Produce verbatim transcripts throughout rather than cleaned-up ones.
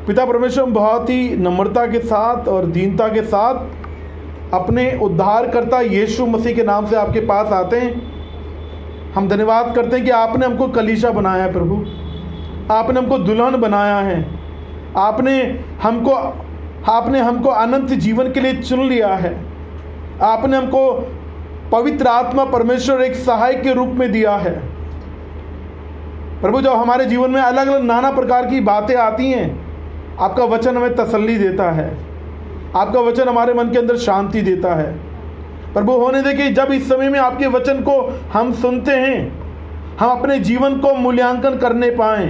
पिता परमेश्वर बहुत ही नम्रता के साथ और दीनता के साथ अपने उद्धारकर्ता यीशु मसीह के नाम से आपके पास आते हैं। हम धन्यवाद करते हैं कि आपने हमको कलीसिया बनाया है प्रभु, आपने हमको दुल्हन बनाया है, आपने हमको आपने हमको अनंत जीवन के लिए चुन लिया है, आपने हमको पवित्र आत्मा परमेश्वर एक सहायक के रूप में दिया है प्रभु। जब हमारे जीवन में अलग अलग नाना प्रकार की बातें आती हैं, आपका वचन हमें तसल्ली देता है, आपका वचन हमारे मन के अंदर शांति देता है प्रभु। होने दे कि जब इस समय में आपके वचन को हम सुनते हैं, हम अपने जीवन को मूल्यांकन करने पाएं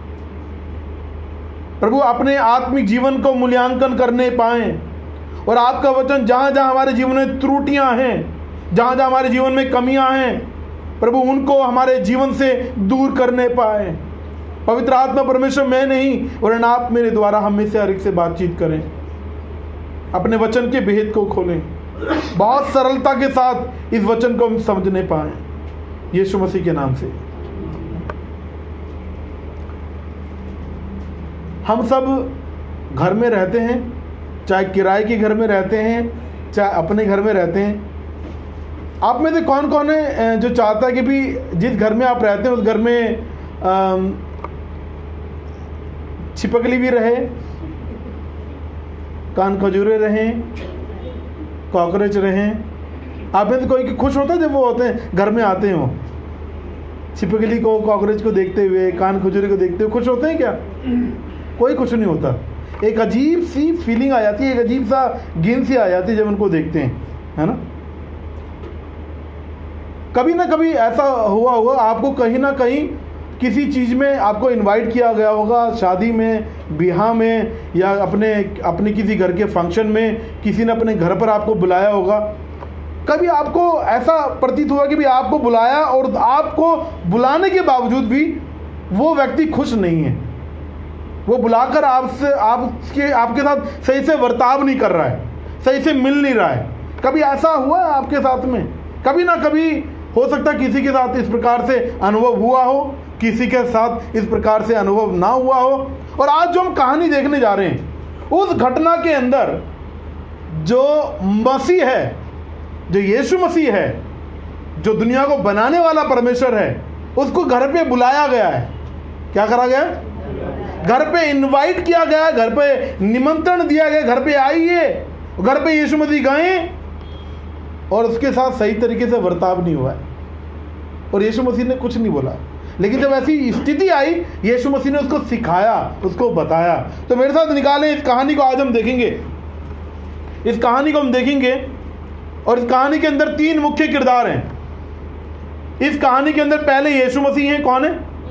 प्रभु, अपने आत्मिक जीवन को मूल्यांकन करने पाएं, और आपका वचन जहाँ जहाँ हमारे जीवन में त्रुटियाँ हैं, जहाँ जहाँ हमारे जीवन में कमियाँ हैं प्रभु, उनको हमारे जीवन से दूर करने पाए। पवित्र आत्मा परमेश्वर मैं नहीं और आप मेरे द्वारा हम में से हर एक से बातचीत करें, अपने वचन के भेद को खोलें, बहुत सरलता के साथ इस वचन को हम समझने पाए, यीशु मसीह के नाम से। हम सब घर में रहते हैं, चाहे किराए के घर में रहते हैं, चाहे अपने घर में रहते हैं। आप में से कौन कौन है जो चाहता है कि भी जिस घर में आप रहते हैं उस घर में छिपकली भी रहे, कान खजूरे रहें, कॉकरोच रहें? आप में से कोई खुश होता है जब वो होते हैं घर में आते हैं, वो छिपकली को कॉकरोच को देखते हुए, कान खजूरे को देखते हुए खुश होते हैं क्या? कोई खुश नहीं होता। एक अजीब सी फीलिंग आ जाती है, एक अजीब सा गिन सी आ जाती है जब उनको देखते हैं, है ना। कभी ना कभी ऐसा हुआ होगा, आपको कहीं ना कहीं किसी चीज़ में आपको इनवाइट किया गया होगा, शादी में, ब्याह में, या अपने अपने किसी घर के फंक्शन में किसी ने अपने घर पर आपको बुलाया होगा। कभी आपको ऐसा प्रतीत हुआ कि भी आपको बुलाया और आपको बुलाने के बावजूद भी वो व्यक्ति खुश नहीं है, वो बुलाकर आपसे आपके आपके साथ सही से बर्ताव नहीं कर रहा है, सही से मिल नहीं रहा है। कभी ऐसा हुआ है आपके साथ में? कभी ना कभी हो सकता है किसी के साथ इस प्रकार से अनुभव हुआ हो, किसी के साथ इस प्रकार से अनुभव ना हुआ हो। और आज जो हम कहानी देखने जा रहे हैं, उस घटना के अंदर जो मसीह है, जो यीशु मसीह है, जो दुनिया को बनाने वाला परमेश्वर है, उसको घर पे बुलाया गया है। क्या करा गया? घर पे इनवाइट किया गया, घर पे निमंत्रण दिया गया, घर पे आइए। घर पे यीशु मसीह गए और उसके साथ सही तरीके से बर्ताव नहीं हुआ है, और यीशु मसीह ने कुछ नहीं बोला। लेकिन जब ऐसी स्थिति आई, यीशु मसीह ने उसको सिखाया, उसको बताया। तो मेरे साथ निकालें इस कहानी को, आज हम देखेंगे इस कहानी को हम देखेंगे और इस कहानी के अंदर तीन मुख्य किरदार हैं। इस कहानी के अंदर पहले यीशु मसीह हैं, कौन है?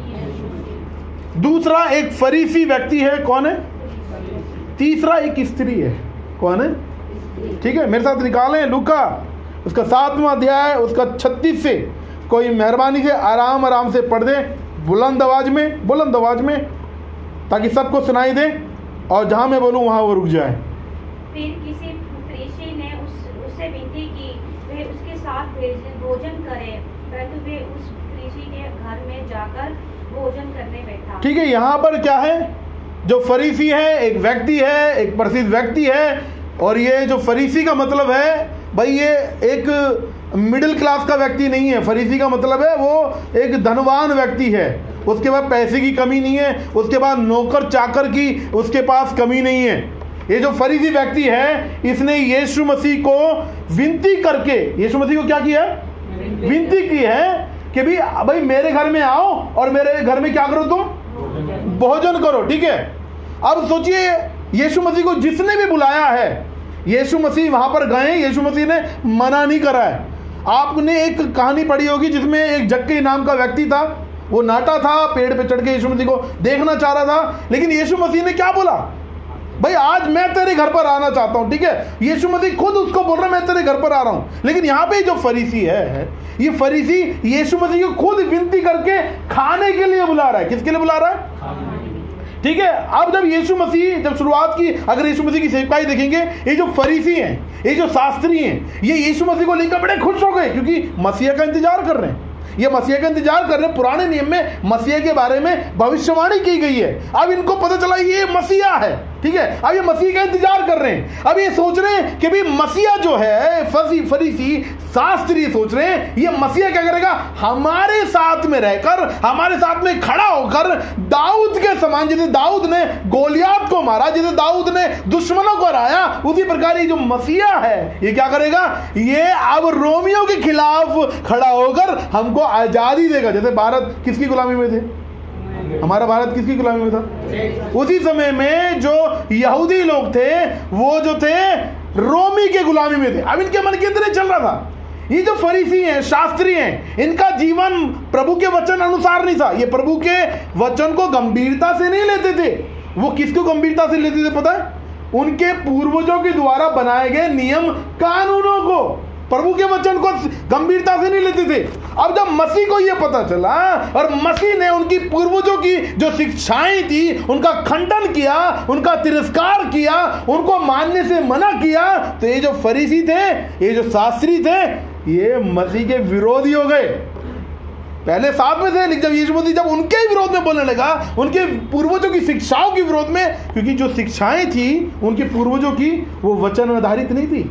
दूसरा एक फरीसी व्यक्ति है, कौन है? तीसरा एक स्त्री है, कौन है? ठीक है, मेरे साथ निकालें लूका उसका सातवां अध्याय, उसका छत्तीस से। कोई मेहरबानी से आराम आराम से पढ़ दे, बुलंद आवाज में, बुलंद आवाज में, ताकि सबको सुनाई दे, और जहां मैं बोलूं वहां वो रुक जाए। फिर किसी फरीसी ने उस उससे विनती की वे उसके साथ भोजन करे, परंतु वे उस फरीसी के घर में जाकर भोजन करने बैठा। ठीक है, यहाँ पर क्या है? जो फरीसी है एक व्यक्ति है, एक प्रसिद्ध व्यक्ति है, और ये जो फरीसी का मतलब है भाई, ये एक मिडिल क्लास का व्यक्ति नहीं है। फरीसी का मतलब है वो एक धनवान व्यक्ति है, उसके पास पैसे की कमी नहीं है, उसके पास नौकर चाकर की उसके पास कमी नहीं है। ये जो फरीसी व्यक्ति है, इसने यीशु मसीह को विनती करके, यीशु मसीह को क्या किया? विनती की है कि भी भाई मेरे घर में आओ और मेरे घर में क्या करो, तुम भोजन करो। ठीक है, अब सोचिए यीशु मसीह को जिसने भी बुलाया है, यीशु मसीह वहां पर गए, यीशु मसीह ने मना नहीं करा है। आपने एक कहानी पढ़ी होगी जिसमें एक जक्कई नाम का व्यक्ति था, वो नाटा था, पेड़ पे चढ़ के यीशु मसीह को देखना चाह रहा था, लेकिन यीशु मसीह ने क्या बोला? भाई आज मैं तेरे घर पर आना चाहता हूं। ठीक है, यीशु मसीह खुद उसको बोल रहा है मैं तेरे घर पर आ रहा हूं। लेकिन यहाँ पे जो फरीसी है, ये फरीसी यीशु मसीह को खुद विनती करके खाने के लिए बुला रहा है। किसके लिए बुला रहा है? ठीक है, अब जब यीशु मसीह जब शुरुआत की, अगर यीशु मसीह की सेवकाई देखेंगे, ये जो फरीसी हैं, ये जो शास्त्री हैं, ये यीशु मसीह को लेकर बड़े खुश हो गए, क्योंकि मसीह का इंतजार कर रहे हैं। ये मसीह का इंतजार कर रहे हैं। पुराने नियम में मसीह के बारे में भविष्यवाणी की गई है, अब इनको पता चला ये मसीहा है, ठीक है। अब ये मसीह का इंतजार कर रहे हैं, अब ये सोच रहे हैं कि भाई मसीहा जो है, फसी फरीसी शास्त्री सोच रहे हैं ये मसीहा क्या करेगा, हमारे साथ में रहकर, हमारे साथ में खड़ा होकर दाऊद के समान, जैसे दाऊद ने गोलियात को मारा, जैसे दाऊद ने दुश्मनों को हराया, उसी प्रकार ये जो मसीहा है ये क्या करेगा, ये अब रोमियों के खिलाफ खड़ा होकर हमको आजादी देगा। जैसे भारत किसकी गुलामी में थे, हमारा भारत किसकी गुलामी में था, उसी समय में जो यहूदी लोग थे वो जो थे रोमी के गुलामी में थे। अब इनके मन के अंदर चल रहा था, ये जो फरीसी हैं, शास्त्री हैं, इनका जीवन प्रभु के वचन अनुसार नहीं था। ये प्रभु के वचन को गंभीरता से नहीं लेते थे। वो किसको गंभीरता से लेते थे पता है, उनके पूर्वजों के द्वारा बनाए गए नियम कानूनों को, प्रभु के वचन को गंभीरता से नहीं लेते थे। अब जब मसीह को यह पता चला और मसीह ने उनकी पूर्वजों की जो शिक्षाएं थी उनका खंडन किया, उनका तिरस्कार किया, उनको मानने से मना किया, तो ये जो फरीसी थे, ये जो शास्त्री थे, ये मसीह के विरोधी हो गए। पहले साथ में थे, लेकिन जब यीशु मसीह जब उनके ही विरोध में बोलने लगा, उनके पूर्वजों की शिक्षाओं के विरोध में, क्योंकि जो शिक्षाएं थी उनके पूर्वजों की वो वचन आधारित नहीं थी,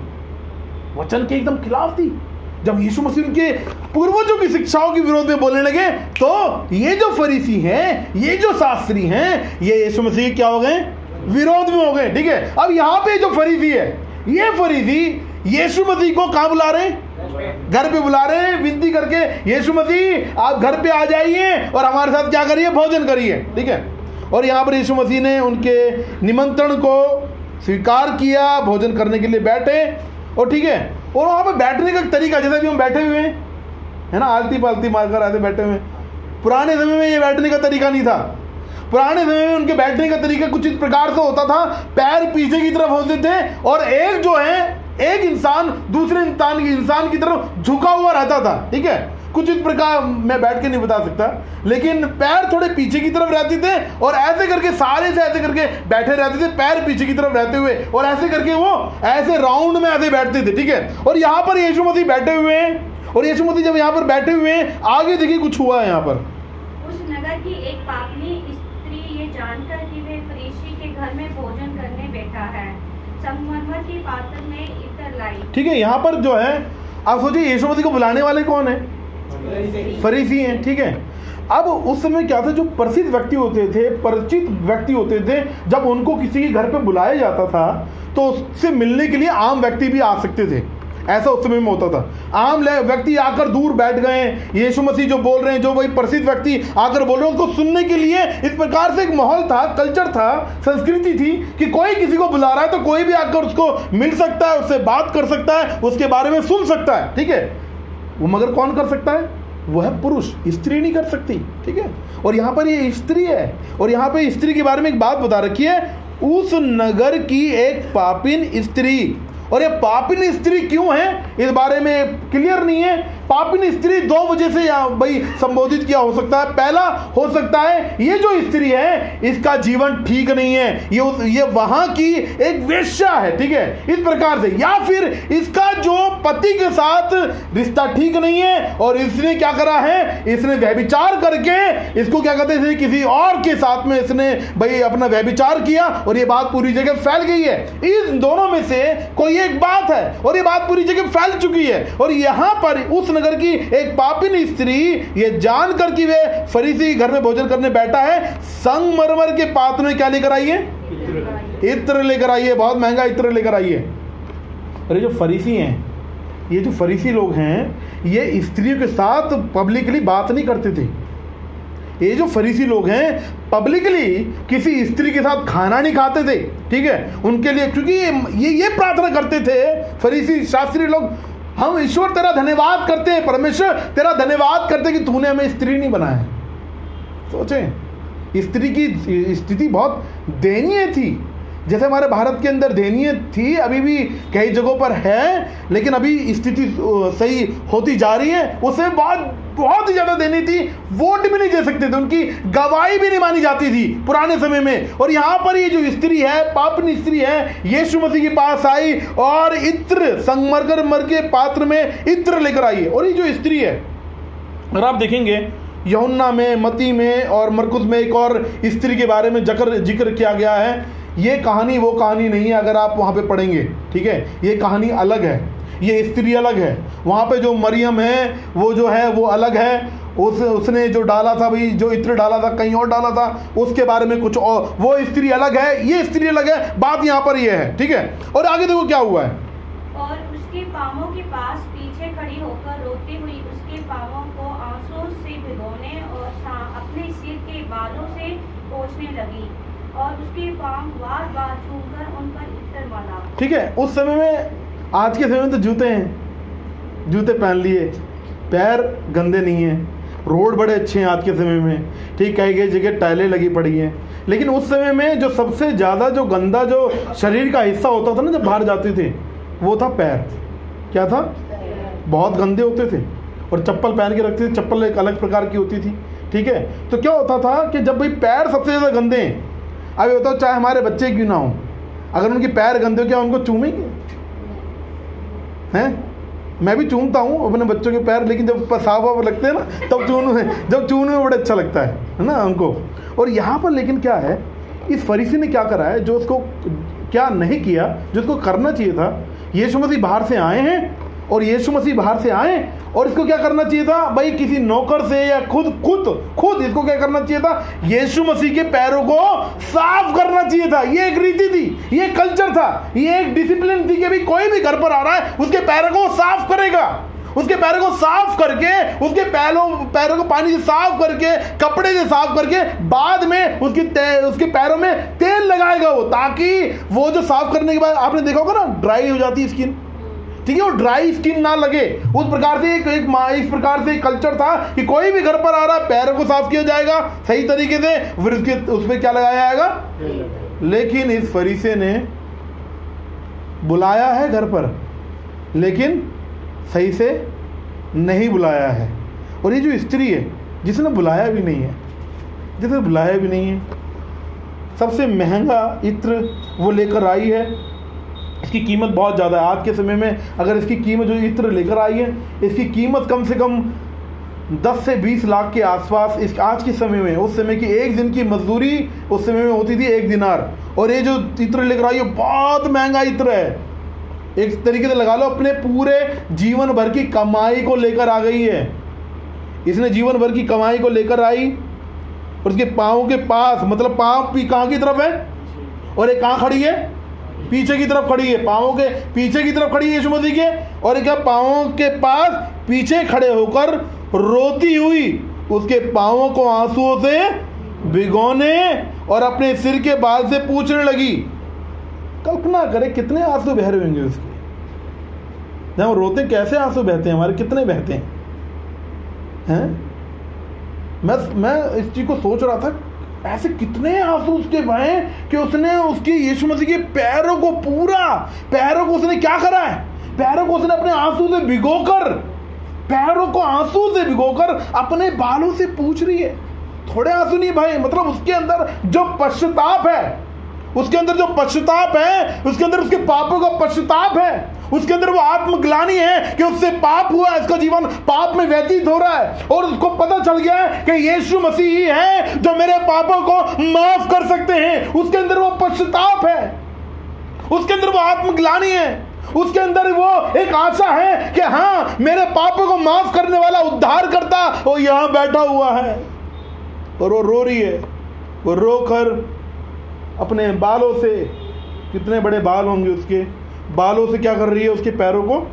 वचन के एकदम खिलाफ थी। जब यीशु मसीह उनके पूर्वजों की शिक्षाओं के विरोध में बोलने लगे, तो ये जो फरीसी हैं, ये जो शास्त्री हैं, ये यीशु मसीह क्या हो गए, विरोध में हो गए, ठीक है। अब यहां पे जो फरीसी है, ये फरीसी यीशु मसीह को कहां बुला रहे हैं, घर पे बुला रहे हैं, विनती करके, यीशु मसीह आप घर पे आ जाइए और हमारे साथ क्या करिए, भोजन करिए, ठीक है। और यहां पर यीशु मसीह ने उनके निमंत्रण को स्वीकार किया, भोजन करने के लिए बैठे, और ठीक है। और वहां पर बैठने का तरीका, जैसे भी हम बैठे हुए हैं, है ना, आलती पालती मारकर ऐसे बैठे हुए। पुराने समय में ये बैठने का तरीका नहीं था। पुराने समय में उनके बैठने का तरीका कुछ इस प्रकार से होता था, पैर पीछे की तरफ होते थे और एक जो है, एक इंसान दूसरे इंसान की इंसान की तरफ झुका हुआ रहता था, ठीक है। कुछ इस प्रकार, मैं बैठ के नहीं बता सकता, लेकिन पैर थोड़े पीछे की तरफ रहते थे और ऐसे करके सारे से ऐसे करके बैठे रहते थे, पैर पीछे की तरफ रहते हुए, और ऐसे करके वो ऐसे राउंड में ऐसे बैठते थे, ठीक है। और यहाँ पर यीशु मसीह बैठे हुए हैं, और यीशु मसीह जब यहाँ पर बैठे हुए हैं, आगे देखिए कुछ हुआ है यहाँ पर। उस नगर की एक पापनी स्त्री ये जानकर कि वे फरीसी के घर में भोजन करने बैठा है, संगमरमर की पात्र में इत्र लाई, ठीक है। यहाँ पर जो है, आप सोचिए यीशु मसीह को बुलाने वाले कौन है, फरीसी हैं, ठीक है। अब उस समय क्या था, जो प्रसिद्ध व्यक्ति होते थे, परिचित व्यक्ति होते थे, जब उनको किसी के घर पे बुलाया जाता था तो उससे मिलने के लिए आम व्यक्ति भी आ सकते थे, ऐसा उस समय में होता था। आम व्यक्ति आकर दूर बैठ गए, यीशु मसीह जो बोल रहे हैं, जो वही प्रसिद्ध व्यक्ति आकर बोल रहे हैं, उसको सुनने के लिए इस प्रकार से एक माहौल था, कल्चर था, संस्कृति थी कि कोई किसी को बुला रहा है तो कोई भी आकर उसको मिल सकता है, उससे बात कर सकता है, उसके बारे में सुन सकता है, ठीक है। वो मगर कौन कर सकता है, वो है पुरुष, स्त्री नहीं कर सकती, ठीक है। और यहाँ पर ये स्त्री है, और यहाँ पे स्त्री के बारे में एक बात बता रखी है, उस नगर की एक पापिन स्त्री। और ये पापिन स्त्री क्यों है, इस बारे में क्लियर नहीं है। पापिन स्त्री दो वजह से यहाँ भाई संबोधित किया हो सकता है। पहला हो सकता है ये जो स्त्री है इसका जीवन ठीक नहीं है, ये ये वहां की एक वेश्या है, ठीक है, इस प्रकार से। या फिर इसका जो पति के साथ रिश्ता ठीक नहीं है और इसने क्या करा है, इसने व्यभिचार करके इसको क्या कहते हैं, किसी और के साथ में इसने भाई अपना व्यभिचार किया और ये बात पूरी जगह फैल गई है। इन दोनों में से कोई एक बात है और ये बात पूरी जगह फैल चुकी है। और यहां पर उस नगर की एक पापिन स्त्री ये जानकर कि वे फरीसी घर में भोजन करने बैठा है, संगमरमर के पात्र में क्या लेकर आई है, इत्र लेकर आई है, बहुत महंगा इत्र लेकर आई है। अरे जो फरीसी हैं, ये जो फरीसी लोग हैं, ये स्त्रियों के साथ पब्लिकली बात नहीं करते थे। ये जो फरीसी लोग हैं पब्लिकली किसी स्त्री के साथ खाना नहीं खाते थे, ठीक है। उनके लिए, क्योंकि ये ये प्रार्थना करते थे फरीसी शास्त्री लोग, हम ईश्वर तेरा धन्यवाद करते हैं, परमेश्वर तेरा धन्यवाद करते हैं कि तूने हमें स्त्री नहीं बनाया। सोचें, स्त्री की स्थिति बहुत दयनीय थी। जैसे हमारे भारत के अंदर दयनीय थी, अभी भी कई जगहों पर है, लेकिन अभी स्थिति सही होती जा रही है। उससे बहुत बहुत ही ज्यादा दयनीय थी, वोट भी नहीं दे सकते थे, उनकी गवाही भी नहीं मानी जाती थी पुराने समय में। और यहाँ पर ये जो स्त्री है, पापिन स्त्री है, यीशु मसीह के पास आई और इत्र, संगमरमर के पात्र में इत्र लेकर आई है। और ये जो स्त्री है, अगर आप देखेंगे यूहन्ना में, मती में और मरकुस में एक और स्त्री के बारे में जिक्र जिक्र किया गया है। ये कहानी वो कहानी नहीं है अगर आप वहाँ पे पढ़ेंगे, ठीक है, ये कहानी अलग है, ये स्त्री अलग है। वहाँ पे जो मरियम है वो जो है वो अलग है, उस उसने जो डाला था भाई, जो इत्र डाला था कहीं और डाला था, उसके बारे में कुछ और, वो स्त्री अलग है, ये स्त्री अलग है। बात यहाँ पर ये है, ठीक है। और आगे देखो क्या हुआ है। और उसके पांवों के पास पीछे खड़ी होकर रोती हुई उसके पांवों को आंसुओं से भिगोने और अपने सिर के बालों से पोंछने लगी और उसके पांव बार बार छूकर उन पर इत्र मला। ठीक है, उस समय में, आज के समय में तो जूते हैं, जूते पहन लिए, पैर गंदे नहीं हैं, रोड बड़े अच्छे हैं आज के समय में, ठीक, कई कई जगह टाइलें लगी पड़ी हैं। लेकिन उस समय में जो सबसे ज़्यादा जो गंदा जो शरीर का हिस्सा होता था ना जब बाहर जाते थे, वो था पैर। क्या था? बहुत गंदे होते थे और चप्पल पहन के रखते थे, चप्पल एक अलग प्रकार की होती थी, ठीक है। तो क्या होता था कि जब भाई पैर सबसे ज़्यादा गंदे हैं, अब ये बताओ चाहे हमारे बच्चे क्यों ना हो, अगर उनके पैर गंदे हो क्या उनको चूमेंगे? हैं? मैं भी चूमता हूँ अपने बच्चों के पैर, लेकिन जब साफ वाफ लगते हैं ना तब चूमने जब चूमने में बड़ा अच्छा लगता है है ना उनको। और यहाँ पर लेकिन क्या है, इस फरीसी ने क्या करा है, जो उसको क्या नहीं किया जो उसको करना चाहिए था। यीशु मसीह बाहर से आए हैं और यीशु मसीह बाहर से आए और इसको क्या करना चाहिए था भाई, किसी नौकर से या खुद खुद खुद इसको क्या करना चाहिए था, यीशु मसीह के पैरों को साफ करना चाहिए था। ये एक रीति थी, ये कल्चर था, ये एक डिसिप्लिन थी कि भी कोई भी घर पर आ रहा है उसके पैरों को साफ करेगा, उसके पैरों को साफ करके, उसके पैरों पैरों को पानी से साफ करके, कपड़े से साफ करके, बाद में उसकी उसके पैरों में तेल लगाएगा वो, ताकि वो जो साफ करने के बाद आपने देखा होगा ना ड्राई हो जाती है स्किन, ठीक है, वो ड्राई स्किन ना लगे, उस प्रकार से एक, एक इस प्रकार से कल्चर था कि कोई भी घर पर आ रहा है पैरों को साफ किया जाएगा सही तरीके से, फिर उसके उस पर क्या लगाया जाएगा। लेकिन इस फरीसे ने बुलाया है घर पर, लेकिन सही से नहीं बुलाया है। और ये जो स्त्री है जिसने बुलाया भी नहीं है, जिसने बुलाया भी नहीं है, सबसे महंगा इत्र वो लेकर आई है, इसकी कीमत बहुत ज़्यादा है। आज के समय में अगर इसकी कीमत जो इत्र लेकर आई है, इसकी कीमत कम से कम दस से बीस लाख के आसपास इस आज के समय में, उस समय की एक दिन की मजदूरी उस समय में होती थी एक दिनार। और ये जो इत्र लेकर आई है बहुत महंगा इत्र है, एक तरीके से लगा लो अपने पूरे जीवन भर की कमाई को लेकर आ गई है। इसने जीवन भर की कमाई को लेकर आई और उसके पाँव के पास, मतलब पाँव कहाँ की तरफ है और एक कहाँ खड़ी है, पीछे की तरफ खड़ी है, पाँवों के पीछे की तरफ खड़ी है यीशु मसीह के, और क्या पाँवों के पास पीछे खड़े होकर रोती हुई उसके पाँवों को आंसुओं से भिगोने और अपने सिर के बाल से पूछने लगी। कल्पना करें कितने आंसू बह रहे होंगे उसके, जब हम रोते कैसे आंसू बहते हैं हमारे, कितने बहते हैं, हैं? मैं मैं इस चीज को सोच रहा था, ऐसे कितने आंसू उसके बहे कि उसने उसके यीशु मसीह के पैरों को पूरा पैरों को उसने क्या करा है, पैरों को उसने अपने आंसू से भिगोकर, पैरों को आंसू से भिगोकर अपने बालों से पूछ रही है। थोड़े आंसू नहीं भाई, मतलब उसके अंदर जो पश्चाताप है, उसके अंदर जो पश्चाताप है, उसके अंदर उसके पापों का पश्चाताप है, उसके अंदर वो आत्मग्लानि है कि उससे पाप हुआ है, इसका जीवन पाप में व्यतीत हो रहा है और उसको पता चल गया है कि यीशु मसीह ही है जो मेरे पापों को माफ कर सकते हैं। उसके अंदर वो पश्चाताप है, उसके अंदर वो आत्मग्लानि है, उसके अंदर वो एक आशा है कि हाँ मेरे पापों को माफ करने वाला उद्धार करता वो यहां बैठा हुआ है। और वो रो रही है, वो रोकर अपने बालों से, कितने बड़े बाल होंगे उसके, बालों से क्या कर रही है, उसके पैरों को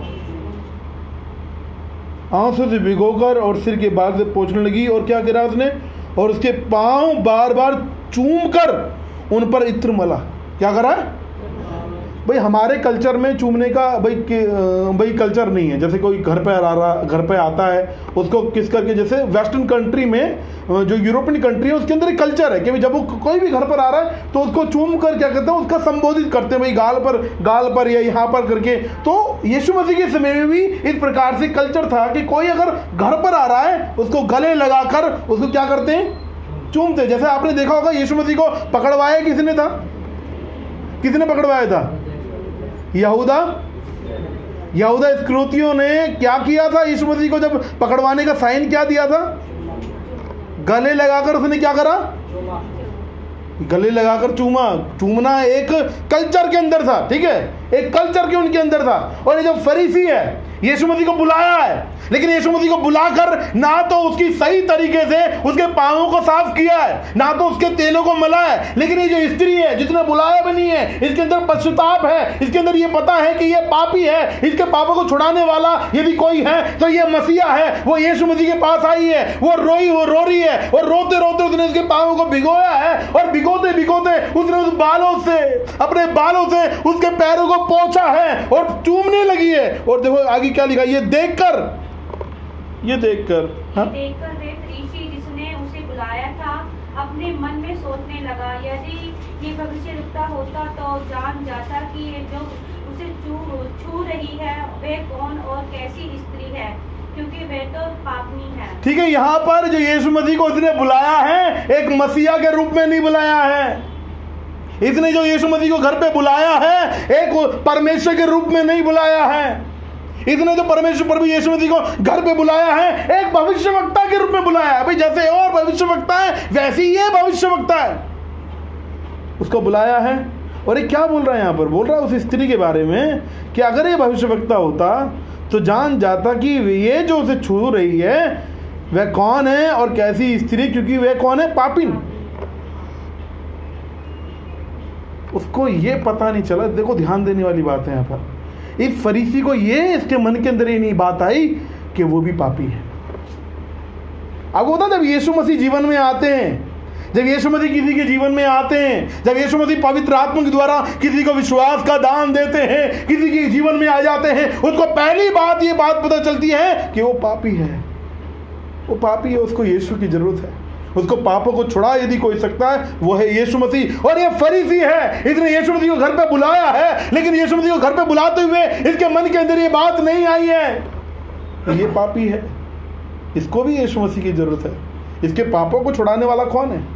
आंसू से भिगोकर और सिर के बाल से पोंछने लगी। और क्या करा उसने, और उसके पांव बार बार चूमकर उन पर इत्र मला। क्या करा भाई, हमारे कल्चर में चूमने का भाई भाई कल्चर नहीं है। जैसे कोई घर पे आ रहा घर पे आता है उसको किस करके, जैसे वेस्टर्न कंट्री में, जो यूरोपियन कंट्री है उसके अंदर एक कल्चर है कि जब वो कोई भी घर पर आ रहा है तो उसको चूम कर क्या करते हैं, उसका संबोधित करते हैं भाई, गाल पर गाल पर या यहाँ पर करके। तो यीशु मसीह के समय में भी इस प्रकार से कल्चर था कि कोई अगर घर पर आ रहा है उसको गले लगाकर उसको क्या करते हैं, चूमते। जैसे आपने देखा होगा यीशु मसीह को पकड़वाया किसने था, किसने पकड़वाया था, यहूदा यहूदा इस्करियोतियों ने क्या किया था? यीशु मसीह को जब पकड़वाने का साइन क्या दिया था? गले लगाकर उसने क्या करा? गले लगाकर चूमा। चूमना एक कल्चर के अंदर था, ठीक है, एक कल्चर के उनके अंदर था। और ये जो फरीसी है, यीशु मसीह को बुलाया है, लेकिन यीशु मसीह को बुलाकर ना तो उसकी सही तरीके से उसके पांवों को साफ किया है, ना तो उसके तेलों को मला है। लेकिन ये जो स्त्री है जिसने बुलाया भी नहीं है, इसके अंदर पश्चाताप है, इसके अंदर ये पता है कि ये पापी है, इसके पापों को छुड़ाने वाला यदि कोई है तो ये मसीहा है। वो यीशु मसीह के पास आई है, वो रोई वो रो रही है, और रोते रोते उसने उसके पांवों को भिगोया है, और भिगोते भिगोते उसने उस बालों से, अपने बालों से उसके पैरों को पोंछा है और चूमने लगी है। और देखो आगे क्या लिखा, ये देखकर ये देखकर हाँ? देखकर वे फरीसी जिसने उसे बुलाया था अपने मन में सोचने लगा, यदि ये भविष्यद्वक्ता होता तो जान जाता कि ये जो उसे छू छू रही है वे कौन और कैसी स्त्री है, क्योंकि वे तो पापनी है। ठीक है, यहाँ पर जो यीशु मसीह को इसने बुलाया है, एक मसीहा के रूप में नहीं बुलाया है। इसने जो यीशु मसीह को घर पे बुलाया है, एक परमेश्वर के रूप में नहीं बुलाया है। इसने जो परमेश्वर प्रभु यीशु मसीह को घर पे बुलाया है, एक भविष्यवक्ता के रूप में बुलाया है। भाई जैसे और भविष्यवक्ता है वैसे ही ये भविष्यवक्ता है, उसको बुलाया है। और ये क्या बोल रहा है यहाँ पर? बोल रहा है उस स्त्री के बारे में कि अगर ये भविष्यवक्ता होता तो जान जाता कि ये जो उसे छू रही है वह कौन है और कैसी स्त्री, क्योंकि वह कौन है? पापिन। उसको ये पता नहीं चला। देखो ध्यान देने वाली बात है यहाँ पर, इस फरीसी को ये इसके मन के अंदर ये नहीं बात आई कि वो भी पापी है। अब होता जब यीशु मसीह जीवन में आते हैं, जब यीशु मसीह किसी के जीवन में आते हैं, जब यीशु मसीह पवित्र आत्मा के द्वारा किसी को विश्वास का दान देते हैं, किसी के जीवन में आ जाते हैं, उसको पहली बात ये बात पता चलती है कि वो पापी है। वो पापी है, उसको यीशु की जरूरत है। उसको पापों को छुड़ा यदि कोई सकता है वो है यीशु मसीह। और ये फरीसी है, इसने यीशु मसीह को घर पे बुलाया है, लेकिन यीशु मसीह को घर पे बुलाते हुए इसके मन के अंदर ये बात नहीं आई है ये पापी है, इसको भी यीशु मसीह की जरूरत है। इसके पापों को छुड़ाने वाला कौन है?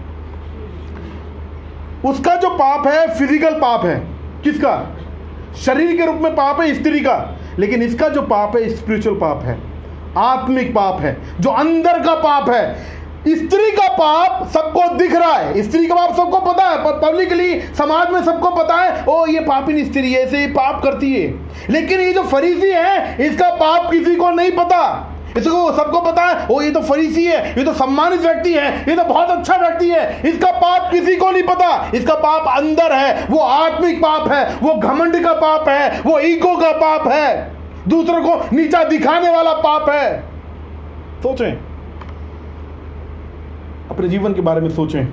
उसका जो पाप है फिजिकल पाप है, किसका? शरीर के रूप में पाप है स्त्री का, लेकिन इसका जो पाप है स्पिरिचुअल पाप है, आत्मिक पाप है, जो अंदर का पाप है। स्त्री का पाप सबको दिख रहा है, स्त्री का पाप सबको पता है, पब्लिकली समाज में सबको पता है, ओ ये पापिन स्त्री है, ऐसे ही पाप करती है। लेकिन ये जो फरीसी है इसका पाप किसी को नहीं पता। इसको सबको पता है, ओ ये तो फरीसी है, ये तो सम्मानित व्यक्ति है, ये तो बहुत अच्छा व्यक्ति है। इसका पाप किसी को नहीं पता। इसका पाप अंदर है, वो आत्मिक पाप है, वो घमंड का पाप है, वो ईगो का पाप है, दूसरों को नीचा दिखाने वाला पाप है। सोचें, अपने जीवन के बारे में सोचें,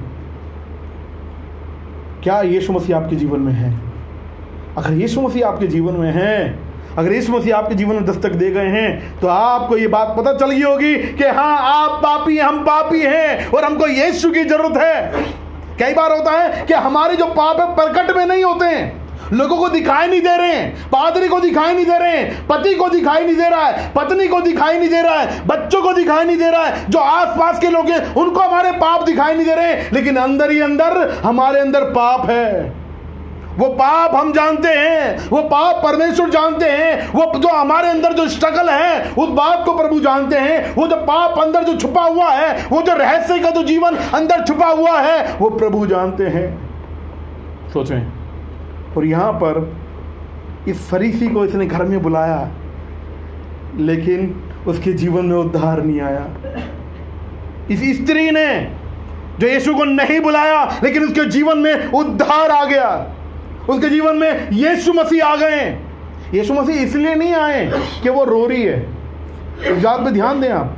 क्या यीशु मसीह आपके जीवन में है? अगर यीशु मसीह आपके जीवन में है, अगर यीशु मसीह आपके जीवन में दस्तक दे गए हैं, तो आपको ये बात पता चल गई होगी कि हाँ आप पापी हैं, हम पापी हैं और हमको यीशु की जरूरत है। कई बार होता है कि हमारे जो पाप है प्रकट में नहीं होते हैं, लोगों को दिखाई नहीं दे रहे हैं, पादरी को दिखाई नहीं दे रहे हैं, पति को दिखाई नहीं दे रहा है, पत्नी को दिखाई नहीं दे रहा है, बच्चों को दिखाई नहीं दे रहा है, जो आसपास के लोग हैं उनको हमारे पाप दिखाई नहीं दे रहे हैं, लेकिन अंदर ही अंदर हमारे अंदर पाप है। वो पाप हम जानते हैं, वो पाप परमेश्वर जानते हैं, वो जो हमारे अंदर जो स्ट्रगल है उस बात को प्रभु जानते हैं। वो जो पाप अंदर जो छुपा हुआ है, वो जो रहस्य का जो जीवन अंदर छुपा हुआ है, वो प्रभु जानते हैं। सोचें, और यहां पर इस फरीसी को इसने घर में बुलाया, लेकिन उसके जीवन में उद्धार नहीं आया। इस स्त्री ने जो यीशु को नहीं बुलाया, लेकिन उसके जीवन में उद्धार आ गया, उसके जीवन में यीशु मसीह आ गए। यीशु मसीह इसलिए नहीं आए कि वो रो रही है, इस बात पे ध्यान दें आप।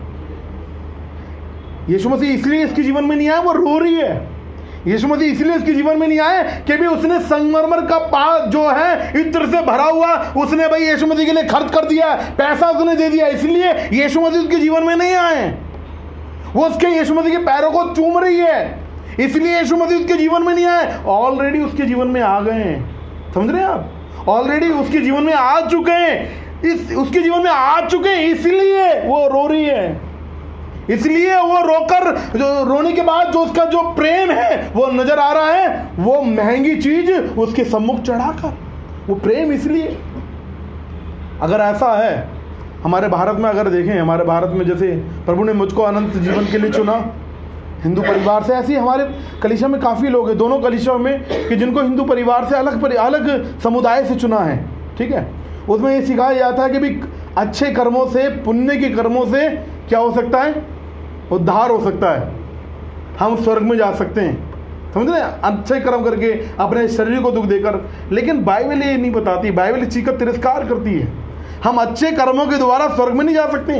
यीशु मसीह इसलिए इसके जीवन में नहीं आए वो रो रही है। यीशु मसीह इसलिए उसके जीवन में नहीं आए कि भी उसने संगमरमर का पात्र जो है इत्र से भरा हुआ, उसने भाई यीशु मसीह के लिए खर्च कर दिया, पैसा उसने दे दिया, इसलिए यीशु मसीह उसके जीवन में नहीं आए। वो उसके यीशु मसीह के पैरों को चूम रही है, इसलिए यीशु मसीह उसके जीवन में नहीं आए। ऑलरेडी उसके जीवन में आ गए हैं। समझ रहे हैं आप? ऑलरेडी उसके जीवन में आ चुके हैं, इस उसके जीवन में आ चुके हैं, इसलिए वो रो रही है। इसलिए वो रोकर, जो रोने के बाद जो उसका जो प्रेम है वो नजर आ रहा है, वो महंगी चीज उसके सम्मुख चढ़ाकर, वो प्रेम। इसलिए अगर ऐसा है हमारे भारत में, अगर देखें हमारे भारत में जैसे प्रभु ने मुझको अनंत जीवन के लिए चुना हिंदू परिवार से, ऐसे ही हमारे कलीसिया में काफ़ी लोग हैं, दोनों कलीसियाओं में, कि जिनको हिंदू परिवार से अलग परि, अलग समुदाय से चुना है। ठीक है, उसमें ये सिखाया जाता है कि भी अच्छे कर्मों से, पुण्य के कर्मों से क्या हो सकता है, उद्धार हो सकता है, हम स्वर्ग में जा सकते हैं, समझ रहे हैं, अच्छे कर्म करके अपने शरीर को दुख देकर। लेकिन बाइबल ये नहीं बताती, बाइबल इस चीज का तिरस्कार करती है। हम अच्छे कर्मों के द्वारा स्वर्ग में नहीं जा सकते,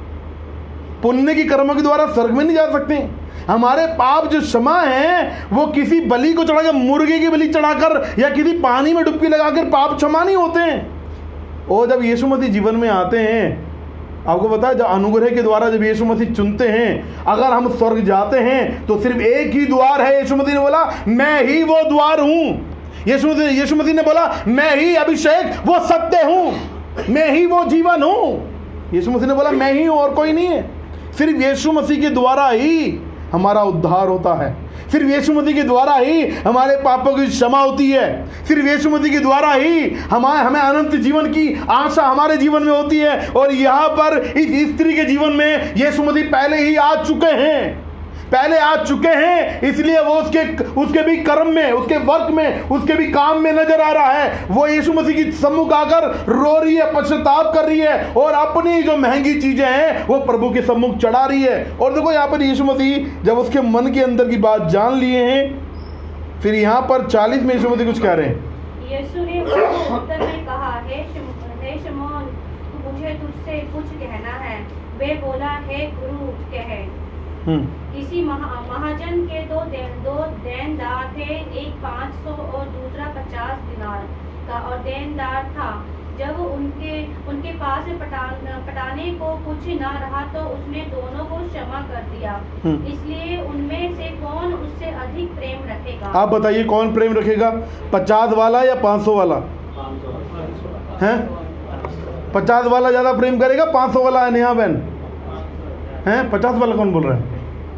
पुण्य की कर्मों के द्वारा स्वर्ग में नहीं जा सकते। हमारे पाप जो क्षमा है वो किसी बलि को चढ़ाकर, मुर्गे की बलि चढ़ाकर या किसी पानी में डुबकी लगाकर पाप क्षमा नहीं होते हैं। और जब यीशु मसीह जीवन में आते हैं, आपको पता है, जब अनुग्रह के द्वारा जब यीशु मसीह चुनते हैं, अगर हम स्वर्ग जाते हैं तो सिर्फ एक ही द्वार है। यीशु मसीह ने बोला मैं ही वो द्वार हूं। यीशु मसीह यीशु मसीह ने बोला मैं ही अभिषेक, वो सत्य हूं, मैं ही वो जीवन हूं। यीशु मसीह ने बोला मैं ही हूं और कोई नहीं है। सिर्फ यीशु मसीह के द्वारा ही हमारा उद्धार होता है, सिर्फ यीशु मसीह के द्वारा ही हमारे पापों की क्षमा होती है, सिर्फ यीशु मसीह के द्वारा ही हमारे हमें अनंत जीवन की आशा हमारे जीवन में होती है। और यहाँ पर इस स्त्री के जीवन में यीशु मसीह पहले ही आ चुके हैं, पहले आ चुके हैं, इसलिए वो उसके उसके भी कर्म में, उसके वर्क में, उसके भी काम में नजर आ रहा है। वो यीशु मसीह की सम्मुख आकर रो रही है, पश्चाताप कर रही है और अपनी जो महंगी चीजें हैं वो प्रभु के सम्मुख चढ़ा रही है। और देखो यहाँ पर यीशु मसीह जब उसके मन के अंदर की बात जान लिए हैं, फिर यहाँ पर चालीस में यीशु मसीह कुछ कह रहे हैं। यीशु ने उसको उत्तर में कहा, हे शमौन, मुझे तुझसे कुछ कहना है। वे बोला, हे गुरु कह। किसी महा, महाजन के दो देन दो देनदार थे, एक पाँच सौ और दूसरा पचास दिनार का और देनदार था। जब उनके उनके पास पटान, पटाने को कुछ ना रहा तो उसने दोनों को क्षमा कर दिया। इसलिए उनमें से कौन उससे अधिक प्रेम रखेगा? आप बताइए कौन प्रेम रखेगा, पचास वाला या पाँच सौ वाला? हैं? पचास वाला ज्यादा प्रेम करेगा, पाँच सौ वाला? नेहा बहन हैं, पचास वाला कौन बोल रहा है?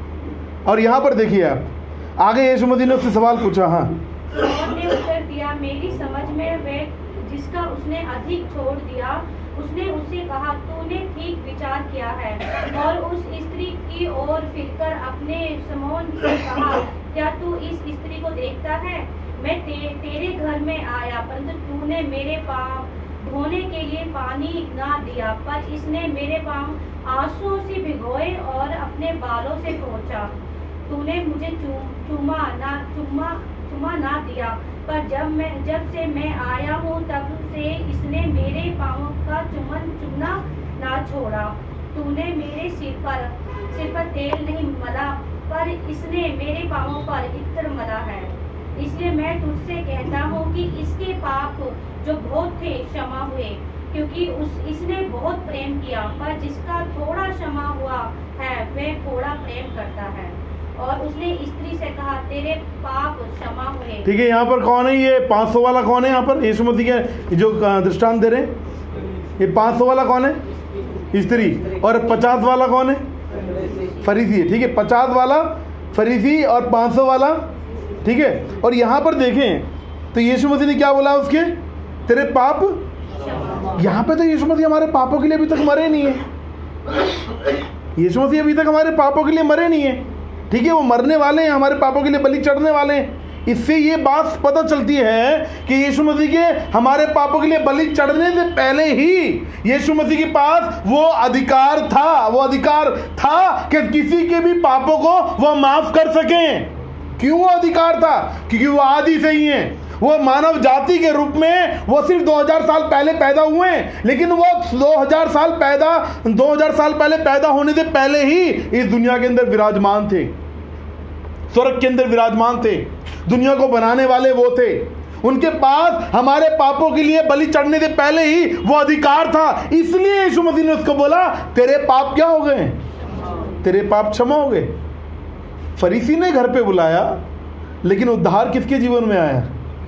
और यहाँ पर देखिए आप आगे यीशु मसीह ने उससे सवाल पूछा। हाँ, उसने उत्तर दिया, मेरी समझ में वे जिसका उसने अधिक छोड़ दिया, उसने उससे कहा, तूने ठीक विचार किया है। और उस स्त्री की ओर फिरकर अपने शमौन से कहा, क्या तू इस स्त्री को देखता है? मैं ते, तेरे घर में आया, परंतु तूने मेरे पाँव धोने के लिए पानी ना दिया, पर इसने मेरे पाँव आंसुओं से भिगोए और अपने बालों से पोंछा। तूने मुझे चूमा ना चुमा चुमा ना दिया, पर जब मैं जब से मैं आया हूँ तब से इसने मेरे पाँवों का चुमन चुमना ना छोड़ा। तूने मेरे सिर पर सिर पर तेल नहीं मला, पर इसने मेरे पाँवों पर इत्र मला है। इसलिए मैं तुझसे कहता हूँ कि इसके पाप जो बहुत थे क्षमा हुए, क्योंकि उस इसने बहुत प्रेम किया। पर जिसका थोड़ा क्षमा हुआ है वह थोड़ा प्रेम करता है। और उसने स्त्री से कहा, तेरे पाप क्षमा हुए। ठीक है, यहाँ पर कौन है ये पाँच सौ वाला? कौन है यहाँ पर यीशु मसीह के जो दृष्टांत दे रहे हैं? ये पाँच सौ वाला कौन है? स्त्री। और पचास वाला कौन है? फरीसी है। ठीक है, पचास वाला फरीसी और पाँच सौ वाला, ठीक है। और यहाँ पर देखें तो यीशु मसीह ने क्या बोला उसके, तेरे पाप। यहाँ पे तो यीशु मसीह हमारे पापों के लिए अभी तक मरे नहीं है। यीशु मसीह अभी तक हमारे पापों के लिए मरे नहीं है, ठीक है। वो मरने वाले हैं, हमारे पापों के लिए बलि चढ़ने वाले हैं। इससे ये बात पता चलती है कि यीशु मसीह के हमारे पापों के लिए बलि चढ़ने से पहले ही यीशु मसीह के पास वो अधिकार था, वो अधिकार था कि किसी के भी पापों को वो माफ कर सकें। क्यों वो अधिकार था? क्योंकि वो आदि से ही हैं। वो मानव जाति के रूप में वो सिर्फ दो हज़ार साल पहले पैदा हुए हैं, लेकिन वो दो हज़ार साल पैदा दो हज़ार साल पहले पैदा होने से पहले ही इस दुनिया के अंदर विराजमान थे, स्वर्ग के अंदर विराजमान थे। दुनिया को बनाने वाले वो थे। उनके पास हमारे पापों के लिए बलि चढ़ने से पहले ही वो अधिकार था। इसलिए यीशु मसीह ने उसको बोला, तेरे पाप क्या हो गए? तेरे पाप क्षमा हो गए। फरीसी ने घर पे बुलाया, लेकिन उद्धार किसके जीवन में आया?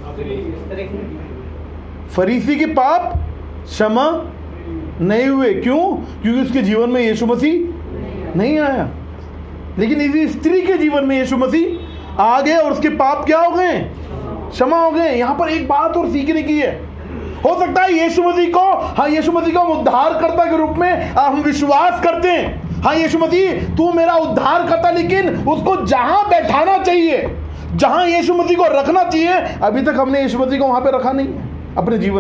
फरीसी के पाप क्षमा नहीं हुए। क्यों? क्योंकि उसके जीवन में यीशु मसीह नहीं आया। लेकिन इसी स्त्री के जीवन में यीशु मसीह आ गए और उसके पाप क्या हो गए? क्षमा हो गए। यहां पर एक बात और सीखने की है। हो सकता है यीशु मसीह को, हाँ यीशु मसीह को हम उद्धारकर्ता के रूप में हम विश्वास करते हैं, हाँ यीशु मसीह तू मेरा उद्धार करता, लेकिन उसको जहां बैठाना चाहिए, जहां यीशु मसीह को रखना चाहिए, अभी तक हमने यीशु मसीह को वहां पे रखा नहीं है अपने जीवन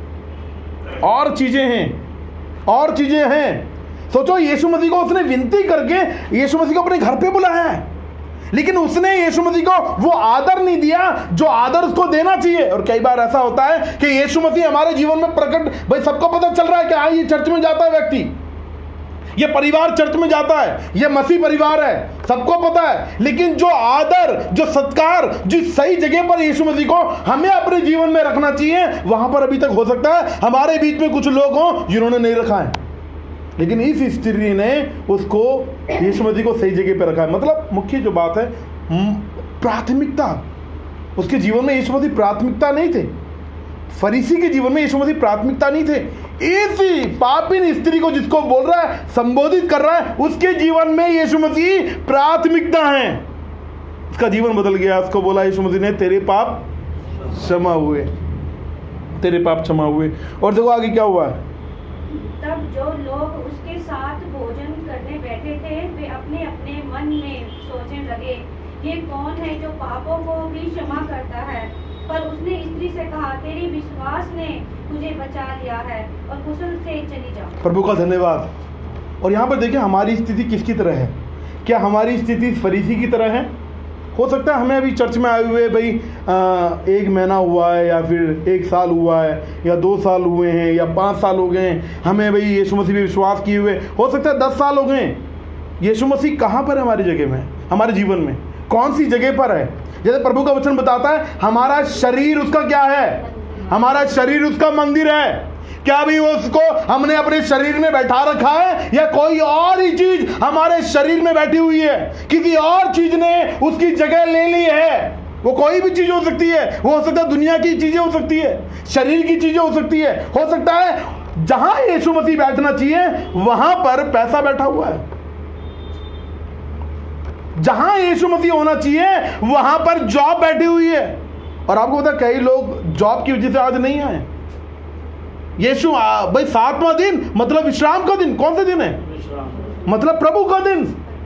में। और चीजें हैं, और चीजें हैं। सोचो यीशु मसीह को उसने विनती करके यीशु मसीह को अपने घर पे बुलाया है, लेकिन उसने यीशु मसीह को वो आदर नहीं दिया जो आदर उसको देना चाहिए। और कई बार ऐसा होता है कि यीशु मसीह हमारे जीवन में प्रकट, भाई सबको पता चल रहा है कि हाँ ये चर्च में जाता है व्यक्ति, ये परिवार चर्च में जाता है, ये मसीह परिवार है, सबको पता है, लेकिन जो आदर, जो सत्कार, जिस सही जगह पर यीशु मसीह को हमें अपने जीवन में रखना चाहिए, वहां पर अभी तक हो सकता है हमारे बीच में कुछ लोग हों जिन्होंने नहीं रखा है। लेकिन इस स्त्री ने उसको, यीशु मसीह को सही जगह पर रखा है। मतलब मुख्य जो बात है प्राथमिकता, उसके जीवन में यीशु मसीह प्राथमिकता नहीं थे, फरीसी के जीवन में यीशु मसीह प्राथमिकता नहीं थे। इसी पापिन स्त्री को जिसको बोल रहा है, संबोधित कर रहा है, उसके जीवन में यीशु मसीह प्राथमिकता है। उसका जीवन बदल गया। उसको बोला यीशु मसीह ने, तेरे पाप क्षमा हुए, तेरे पाप क्षमा हुए। और देखो आगे क्या हुआ है। तब जो लोग उसके साथ भोजन करने बैठे थे वे अपने अपने मन में सोचने लगे, ये कौन है जो पापों को भी क्षमा करता है। पर उसने स्त्री से कहा, तेरी विश्वास ने तुझे बचा लिया है और कुशल से चली जाओ। प्रभु का धन्यवाद। और यहाँ पर देखिए हमारी स्थिति किसकी तरह है। क्या हमारी स्थिति फरीसी की तरह है? हो सकता है हमें अभी चर्च में आए हुए भाई आ, एक महीना हुआ है, या फिर एक साल हुआ है, या दो साल हुए हैं, या पाँच साल हो गए हैं, हमें भाई यीशु मसीह पे विश्वास किए हुए हो सकता है दस साल हो गए। यीशु मसीह कहाँ पर है हमारी जगह में, हमारे जीवन में कौन सी जगह पर है? जैसे प्रभु का वचन बताता है, हमारा शरीर उसका क्या है? हमारा शरीर उसका मंदिर है। क्या भी उसको हमने अपने शरीर में बैठा रखा है, या कोई और ही चीज हमारे शरीर में बैठी हुई है? किसी और चीज ने उसकी जगह ले ली है। वो कोई भी चीज हो सकती है, वो हो सकता है दुनिया की चीजें हो सकती है, शरीर की चीजें हो सकती है, हो सकता है जहां यीशु मसीह बैठना चाहिए वहां पर पैसा बैठा हुआ है, जहां यीशु मसीह होना चाहिए वहां पर जॉब बैठी हुई है। और आपको पता कई लोग जॉब की वजह से आज नहीं आए। यीशु भाई सातवां दिन मतलब विश्राम का दिन, कौन सा दिन है? मतलब प्रभु का दिन।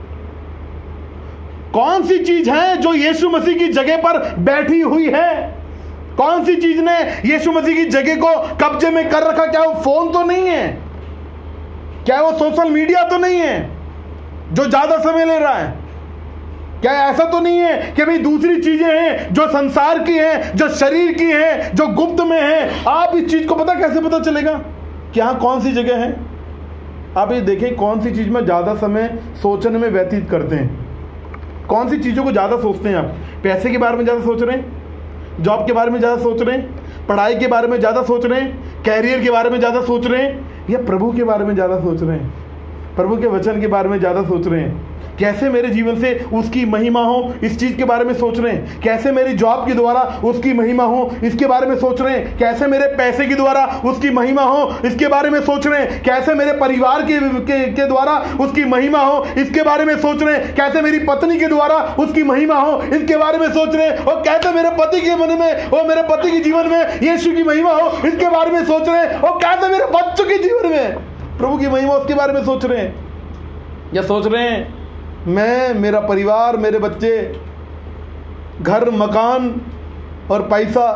कौन सी चीज है जो यीशु मसीह की जगह पर बैठी हुई है? कौन सी चीज ने यीशु मसीह की जगह को कब्जे में कर रखा? क्या वो फोन तो नहीं है? क्या वो सोशल मीडिया तो नहीं है जो ज्यादा समय ले रहा है? क्या ऐसा तो नहीं है कि भाई दूसरी चीजें हैं जो संसार की हैं, जो शरीर की हैं, जो गुप्त में हैं? आप इस चीज को पता कैसे पता चलेगा कि हाँ कौन सी जगह है? आप ये देखें कौन सी चीज में ज्यादा समय सोचने में व्यतीत करते हैं, कौन सी चीजों को ज्यादा सोचते हैं आप? पैसे के बारे में ज्यादा सोच रहे हैं, जॉब के बारे में ज्यादा सोच रहे हैं, पढ़ाई के बारे में ज्यादा सोच रहे हैं, कैरियर के बारे में ज्यादा सोच रहे हैं, या प्रभु के बारे में ज्यादा सोच रहे हैं, प्रभु के वचन के बारे में ज्यादा सोच रहे हैं? कैसे मेरे जीवन से उसकी महिमा हो, इस चीज के बारे में सोच रहे हैं? कैसे मेरी जॉब के द्वारा उसकी महिमा हो, इसके बारे में सोच रहे हैं? कैसे मेरे पैसे के द्वारा उसकी महिमा हो, इसके बारे में सोच रहे हैं? कैसे मेरे परिवार के के, के द्वारा उसकी महिमा हो, इसके बारे में सोच रहे हैं? कैसे मेरी पत्नी के द्वारा उसकी महिमा हो, इसके बारे में सोच रहे हैं? और कैसे मेरे पति के मन में और मेरे पति के जीवन में यीशु की महिमा हो, इसके बारे में सोच रहे हैं? और कैसे मेरे बच्चों के जीवन में प्रभु की महिमा, उसके बारे में सोच रहे हैं? या सोच रहे हैं मैं, मेरा परिवार, मेरे बच्चे, घर, मकान और पैसा,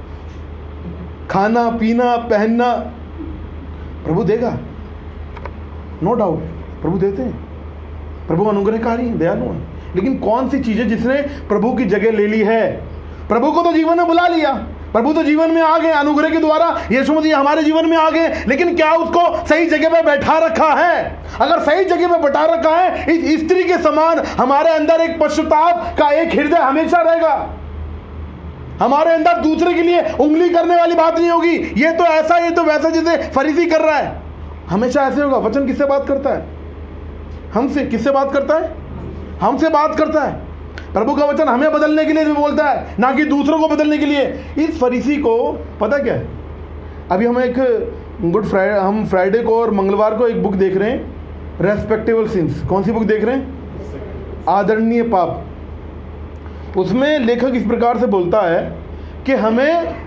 खाना पीना पहनना प्रभु देगा? नो डाउट प्रभु देते हैं, प्रभु अनुग्रहकारी हैं, दयालु हैं। लेकिन कौन सी चीजें जिसने प्रभु की जगह ले ली है? प्रभु को तो जीवन में बुला लिया, प्रभु तो जीवन में आ गए, अनुग्रह के द्वारा यीशु मसीह हमारे जीवन में आ गए, लेकिन क्या उसको सही जगह पे बैठा रखा है? अगर सही जगह पे बैठा रखा है, इस स्त्री के समान हमारे अंदर एक पश्चाताप का एक हृदय हमेशा रहेगा। हमारे अंदर दूसरे के लिए उंगली करने वाली बात नहीं होगी, ये तो ऐसा, ये तो वैसा, जैसे फरीसी कर रहा है। हमेशा ऐसे होगा। वचन किससे बात करता है? हमसे। किससे बात करता है? हमसे बात करता है। प्रभु का वचन हमें बदलने के लिए भी बोलता है, ना कि दूसरों को बदलने के लिए। इस फरीसी को पता क्या है, अभी हम एक गुड फ्राइडे, हम फ्राइडे को और मंगलवार को एक बुक देख रहे हैं, रेस्पेक्टेबल सिंस। कौन सी बुक देख रहे हैं? आदरणीय पाप। उसमें लेखक इस प्रकार से बोलता है कि हमें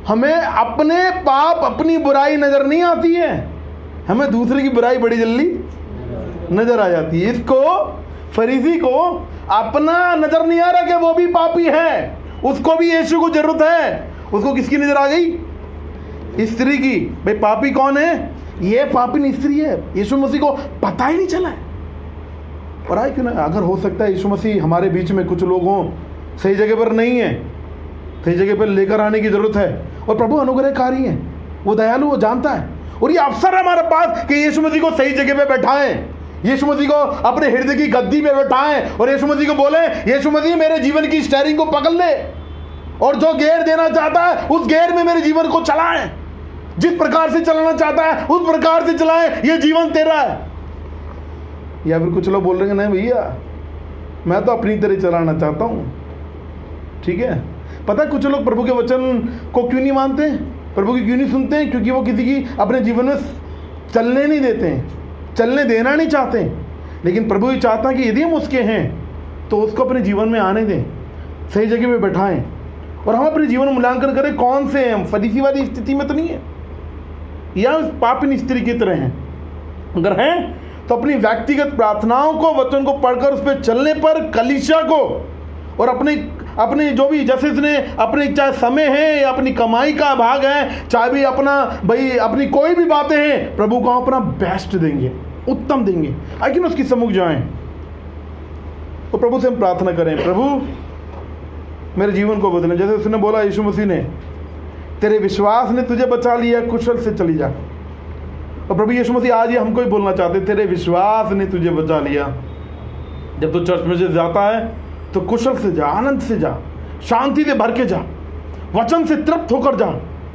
हमें अपने पाप, अपनी बुराई नजर नहीं आती है, हमें दूसरे की बुराई बड़ी जल्दी नजर आ जाती है। इसको, फरीसी को अपना नजर नहीं आ रहा कि वो भी पापी है, उसको भी यीशु को जरूरत है। उसको किसकी नजर आ गई? स्त्री की। भाई पापी कौन है? ये पापी स्त्री है। यीशु मसीह को पता ही नहीं चला है। और आए क्यों ना, अगर हो सकता है यीशु मसीह हमारे बीच में कुछ लोग हों सही जगह पर नहीं है, सही जगह पर लेकर आने की जरूरत है। और प्रभु अनुग्रहकारी है, वो दयालु, वो जानता है। और ये अवसर है हमारे पास कि यीशु मसीह को सही जगह पे बैठाएं, यीशु मसीह को अपने हृदय की गद्दी में बैठाएं और यीशु मसीह को बोले, यीशु मसीह मेरे जीवन की स्टीयरिंग को पकड़ ले और जो गेयर देना चाहता है उस गेयर में मेरे जीवन को चलाएं। जिस प्रकार से चलाना चाहता है उस प्रकार से चलाएं, ये जीवन तेरा है। या फिर कुछ लोग बोल रहे हैं नहीं भैया मैं तो अपनी तरह चलाना चाहता हूं। ठीक है, पता है कुछ लोग प्रभु के वचन को क्यों नहीं मानते, प्रभु की क्यों नहीं सुनते हैं? क्योंकि वो किसी की अपने जीवन में चलने नहीं देते हैं, चलने देना नहीं चाहते। लेकिन प्रभु ये चाहता है कि यदि हम उसके हैं तो उसको अपने जीवन में आने दें, सही जगह पे बैठाएं और हम अपने जीवन में मूल्यांकन करें कौन से हैं हम। फरीसी वाली स्थिति में तो नहीं है या पापिन स्त्री की तरह हैं। अगर हैं तो अपनी व्यक्तिगत प्रार्थनाओं को, वचन को पढ़कर उस पर चलने पर कलीसिया को और अपने अपने जो भी, जैसे इसने अपने चाहे समय है या अपनी कमाई का भाग है, चाहे भी अपना भाई अपनी कोई भी बातें हैं, प्रभु को अपना बेस्ट देंगे, उत्तम देंगे, लेकिन उसकी सम्मुख जाएं तो प्रभु से हम प्रार्थना करें, प्रभु मेरे जीवन को बदलें। जैसे उसने बोला यीशु मसीह ने, तेरे विश्वास ने तुझे बचा लिया, कुशल से चली जा। और प्रभु यीशु मसीह आज ये हमको ही बोलना चाहते, तेरे विश्वास ने तुझे बचा लिया। जब तू चर्च में से जाता है तो कुशल से जा, आनंद से जा, शांति से भर के जा, वचन से तृप्त होकर जा।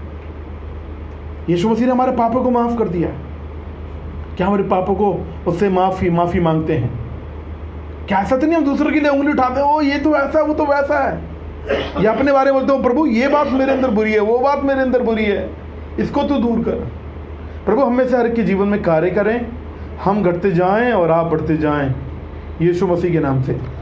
यीशु मसीह ने हमारे पापों को माफ कर दिया। क्या हमारे पापों को उससे माफी माफी मांगते हैं? क्या ऐसा तो नहीं हम दूसरे के लिए उंगली उठाते हो, ये तो ऐसा है, वो तो वैसा है, या अपने बारे में बोलते हो प्रभु ये बात मेरे अंदर बुरी है, वो बात मेरे अंदर बुरी है, इसको तो दूर कर। प्रभु हमें से हर एक के जीवन में कार्य करें, हम घटते जाएं और आप बढ़ते जाएं, यीशु मसीह के नाम से।